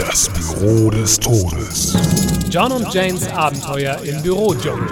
Das Büro des Todes. John und Janes Abenteuer im Bürodschungel.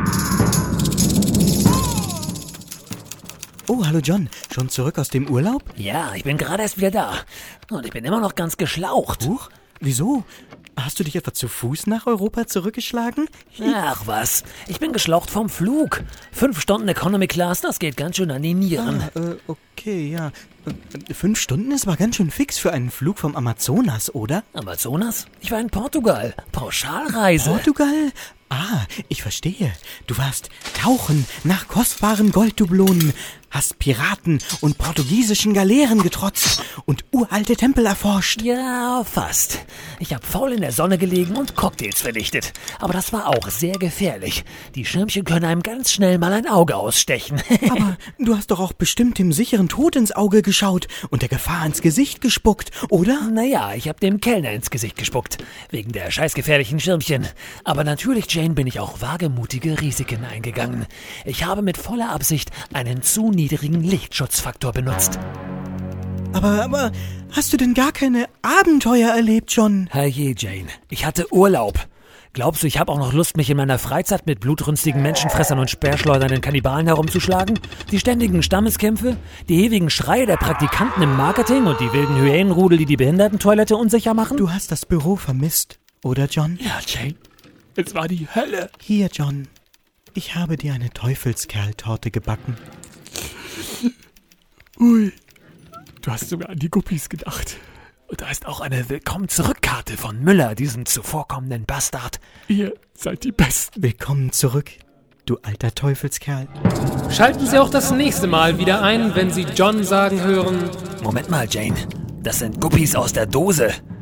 Oh, hallo John. Schon zurück aus dem Urlaub? Ja, ich bin gerade erst wieder da. Und ich bin immer noch ganz geschlaucht. Huch, wieso? Hast du dich etwa zu Fuß nach Europa zurückgeschlagen? Ach was, ich bin geschlaucht vom Flug. 5 Stunden Economy Class, das geht ganz schön an die Nieren. Okay, ja. 5 Stunden ist aber ganz schön fix für einen Flug vom Amazonas, oder? Amazonas? Ich war in Portugal. Pauschalreise. Portugal? Ah, ich verstehe. Du warst tauchen nach kostbaren Golddublonen, hast Piraten und portugiesischen Galeeren getrotzt und uralte Tempel erforscht. Ja, fast. Ich habe faul in der Sonne gelegen und Cocktails vernichtet. Aber das war auch sehr gefährlich. Die Schirmchen können einem ganz schnell mal ein Auge ausstechen. Aber du hast doch auch bestimmt dem sicheren Tod ins Auge geschaut und der Gefahr ins Gesicht gespuckt, oder? Naja, ich habe dem Kellner ins Gesicht gespuckt. Wegen der scheißgefährlichen Schirmchen. Aber natürlich, Jane, bin ich auch wagemutige Risiken eingegangen. Ich habe mit voller Absicht einen zu niedrigen Lichtschutzfaktor benutzt. Aber hast du denn gar keine Abenteuer erlebt, John? Herrje, Jane, ich hatte Urlaub. Glaubst du, ich habe auch noch Lust, mich in meiner Freizeit mit blutrünstigen Menschenfressern und speerschleudernden Kannibalen herumzuschlagen? Die ständigen Stammeskämpfe, die ewigen Schreie der Praktikanten im Marketing und die wilden Hyänenrudel, die die Behindertentoilette unsicher machen? Du hast das Büro vermisst, oder John? Ja, Jane, es war die Hölle. Hier, John, ich habe dir eine Teufelskerltorte gebacken. Ui, du hast sogar an die Guppies gedacht. Und da ist auch eine Willkommen-zurück-Karte von Müller, diesem zuvorkommenden Bastard. Ihr seid die Besten. Willkommen zurück, du alter Teufelskerl. Schalten Sie auch das nächste Mal wieder ein, wenn Sie John sagen hören: Moment mal, Jane, das sind Guppies aus der Dose.